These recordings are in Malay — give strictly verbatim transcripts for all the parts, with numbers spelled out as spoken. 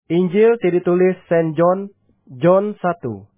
Injil ti ditulis Saint John, John satu.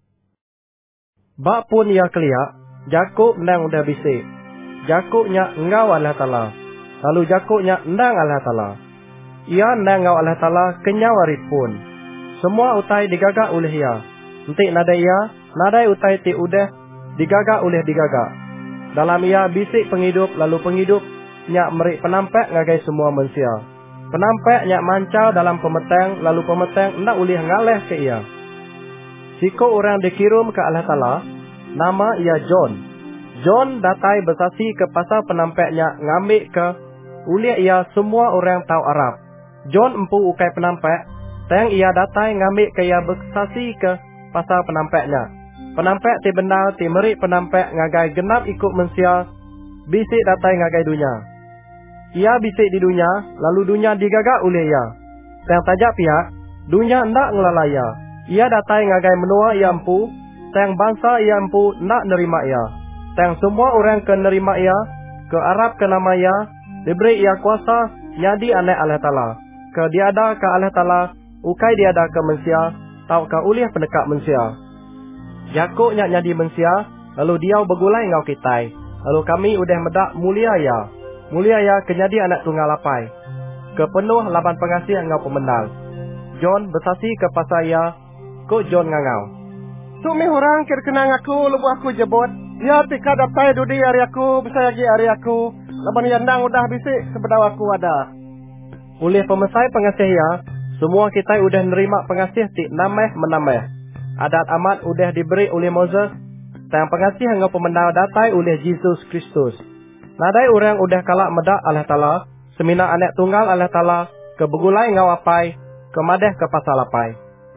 Bak pun ia keliak, Jakub nang udah bisik. Jakubnya engau Allah Ta'ala. Lalu Jakubnya nang Allah Ta'ala. Ia nang ngau Allah Ta'ala kenyawarit pun. Semua utai digagak oleh ia. Entik nadai ia, nadai utai ti udah digagak oleh digagak. Dalam ia bisik penghidup, lalu penghidup nyak merik penampak ngagai semua manusia. Penampak nyak mancau dalam pemetang, lalu pemetang ndak ulih ngaleh ke ia. Siko orang dikirim ke Allah Ta'ala, nama ia John. John datai bersaksi ke pasal penampaknya ngambil ke uliah ia semua orang tahu Arab. John empu ukai penampak, tang ia datai ngambil ke ia bersaksi ke pasal penampaknya. Penampak ti benar ti merik penampak ngagai genap ikut mensia, bisik datai ngagai dunia. Ia bisik di dunia, lalu dunia digagak oleh ia. Tang tajak pihak, dunia ndak ngelalaya. Ia datai ngagai menua ia empu, tang bangsa ia empu ndak nerima ia. Tang semua orang ke nerima ia, ke Arab ke nama ia, diberi ia kuasa nyadi anak Allah Ta'ala. Ke diada ke Allah Ta'ala, ukai diada ke mensia, tau ke uliah pendekat mensia. Jakub nyak nyadi mensia, lalu dia bergulai ngau kitai. Lalu kami udah medak mulia ia. Mulia ia kenyadi anak tunggal lapai. Kepenuh laban pengasih ngau pemendal. John bersaksi ke pasal ia, kok John ngangau. Sumi orang kira-kena ngaku, lebu aku jebot. Ya tika dapai dudi hari aku, bisa lagi hari aku. Leban yandang udah bisik sebedaw aku ada. Oleh pemesai pengasih ia, semua kita udah nerima pengasih ti nameh menameh. Adat amat udah diberi oleh Moses. Tang pengasih ngau pemendal datai oleh Yesus Kristus. Nadai orang udah kalak medak Allah Ta'ala, semina anak tunggal Allah Ta'ala, ke begulai ngau apai, ke madeh ke pasal apai.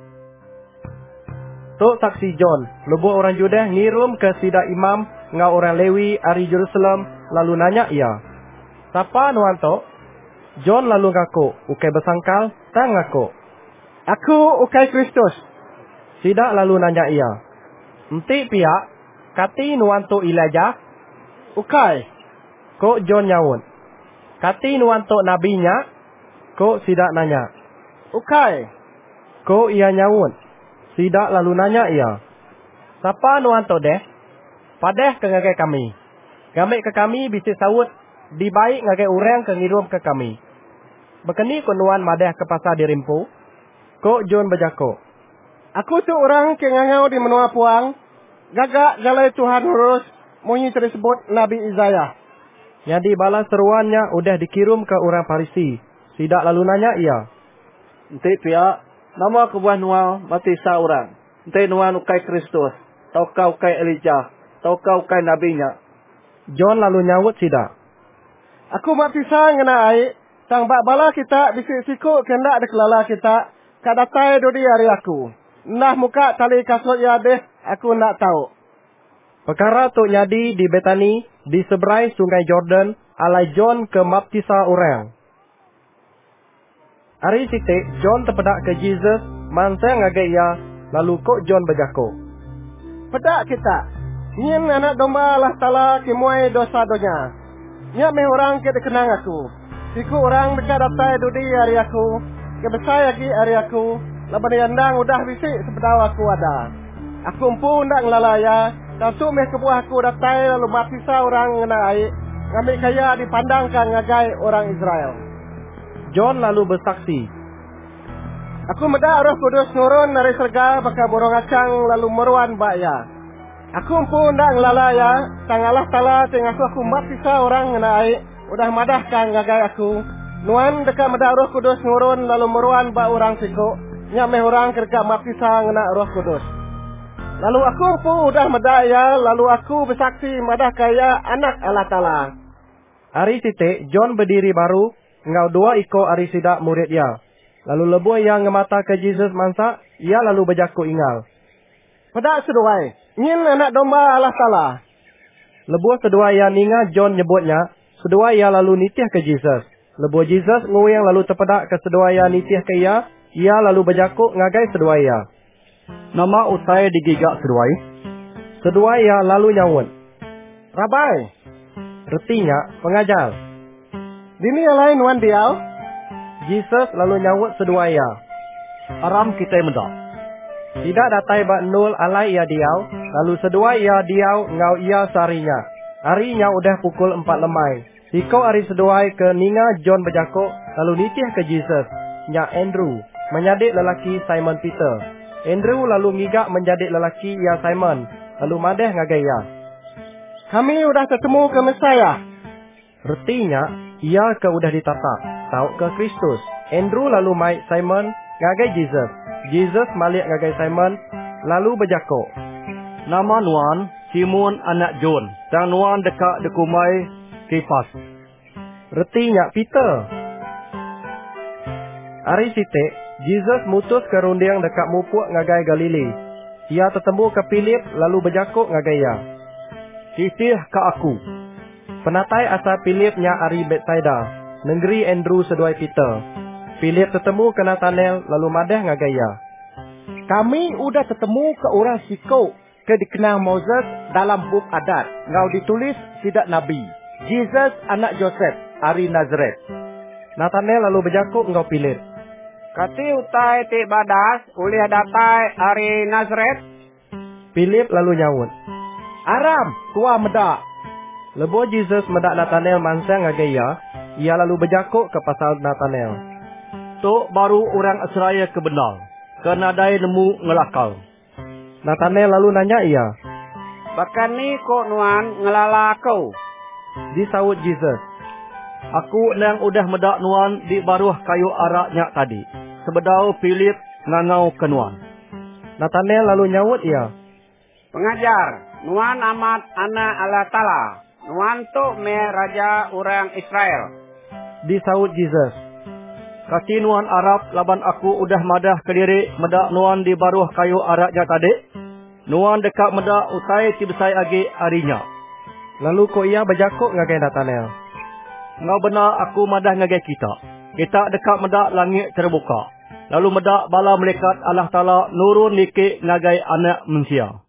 Tok saksi John, lebu orang Judah ngirum ke sida imam, ngau orang Lewi, ari Jerusalem, lalu nanya ia. Siapa nuan tok? John lalu ngaku, ukai bersangkal, tang ngaku. Aku ukai Kristus. Sida lalu nanya ia. Entik pihak, kati nuan tok Elijah? Ukai. Kok John nyawun. Kati nuan tok nabinya? Kok sida nanya. Ukai. Kok ia nyawun. Sida lalu nanya ia. Siapa nuan tok deh? Padeh ke ngagai kami. Ngambil ke kami bisa sawut. Dibaik ngagai orang ke ngirum ke kami. Bekeni ko nuan madeh ke pasar dirimpu. Kok John berjako. Aku tu orang ke ngangau di menua puang. Gagak jalai Tuhan urus. Munyi tersebut Nabi Isaiah. Jadi balas seruannya udah dikirim ke orang Parisi. Sidak lalu nanya ia. Entik pihak, nama kebuah nual mati sa orang. Entik nuan ukai Kristus. Tau kau ukai Elijah. Tau kau ukai nabinya. John lalu nyawut sidak. Aku mati sa ngena aik. Tang bak bala kita bisik sikuk kendak dekelala kita. Kak datai dodi hari aku. Nah muka tali kasut ya deh. Aku nak tahu. Perkara tu nyadi di Betani, di seberai sungai Jordan, alai John ke baptisa orang. Hari sitik, John terpedak ke Jesus, mansa ngagai ia, lalu kok John berjako. Pedak kita, nyin anak domba Allah Ta'ala kimuai dosa donya. Nyak meh orang ke dikenang aku. Siku orang dekat datai dudi hari aku, kebesai lagi hari aku, leban yandang udah bisik sebedaw aku ada. Aku empu ndak ngelalaya. Dan tu meh kebuah aku datai lalu baptisa orang ngena air. Ngambil kaya dipandangkan ngagai orang Israel. John lalu bersaksi. Aku medak Roh Kudus nurun dari serga baka borong acang lalu meruan baya. Aku pun ndak ngelalaya. Tang Allah Ta'ala tengah aku baptisa orang ngena air. Udah madahkan ngagai aku. Nuan dekat medak Roh Kudus nurun lalu meruan ba orang sikuk. Nyak meh orang kerja baptisa ngena Roh Kudus. Lalu aku pun udah medaya, lalu aku bersaksi madah kaya anak Allah Ta'ala. Hari sitik, John berdiri baru, ngau dua iko ari sidak murid ia. Lalu lebuh yang ngemata ke Jesus mansa, ia lalu berjaku ingal. Pedak seduai, nyin anak domba Allah Ta'ala. Lebuh sedua yang ninga John nyebutnya, sedua ia lalu nitih ke Jesus. Lebuh Jesus nguyang lalu terpedak ke sedua yang nitih ke ia, ia lalu berjaku ngagai sedua ia. Nama utai digigak seduai. Seduai ia lalu nyawun. Rabai. Retinya pengajar. Dini yang lain wan diau. Jesus lalu nyawut seduai ia. Aram kita mendak. Tidak datai bak nul alai ia diau, lalu sedua ia diau ngau ia sarinya. Harinya udah pukul empat lemai. Hiko hari seduai ke ninga John berjakok, lalu nitih ke Jesus. Nya Andrew, menyadik lelaki Simon Peter. Andrew lalu ngigak menjadi lelaki ia Simon, lalu madeh ngagaya. Kami udah ketemu ke Mesaya. Retinya, ia ke udah ditata, tahu ke Kristus. Andrew lalu mai Simon, ngagai Jesus. Jesus malik ngagai Simon, lalu berjakok. Nama Nuan, Simon anak John. Dan Nuan dekat dekumai Kepas. Retinya Peter. Hari sitik, Jesus mutus ke runding dekat mupuk ngagai Galilei. Ia tertemu ke Philip lalu berjakok ngagai ia. Titih ke aku. Penatai asal Philip nya ari Bethsaida, negeri Andrew seduai Peter. Philip tertemu ke Nathanael lalu madeh ngagai ia. Kami udah ketemu ke orang Siko ke dikenang Moses dalam buk adat. Ngau ditulis sidak Nabi. Jesus anak Joseph, ari Nazaret. Nathanael lalu berjakok ngau Philip. Kati utai ti badas ulih datai ari Nazaret. Philip lalu nyawut. Aram, tua medak. Lebo Jesus medak Nathanael mansang ngagai ia, ia lalu berjakok ke pasal Nathanael. Tok baru orang Israel kebenar. Kena dai nemu ngelakal. Nathanael lalu nanya ia. Bahkan ni kok Nuan ngelala kau. Disaut Jesus. Aku nang udah medak Nuan di baruh kayu araknya tadi. Sebedau Philip ngangau ke Nuan. Nathanael lalu nyawut ia. Pengajar, Nuan amat anak Allah Ta'ala. Nuan tu me raja orang Israel. Disaut Jesus. Kati Nuan Arab laban aku udah madah ke diri medak Nuan di baruh kayu araknya tadi. Nuan dekat medak utai tibesai agi arinya. Lalu ko ia berjakok ngagai Nathanael. Ngau benar aku madah ngagai kita. Kita dekat medak langit terbuka. Lalu medak bala malaikat Allah Ta'ala nurun nikik ngagai anak manusia.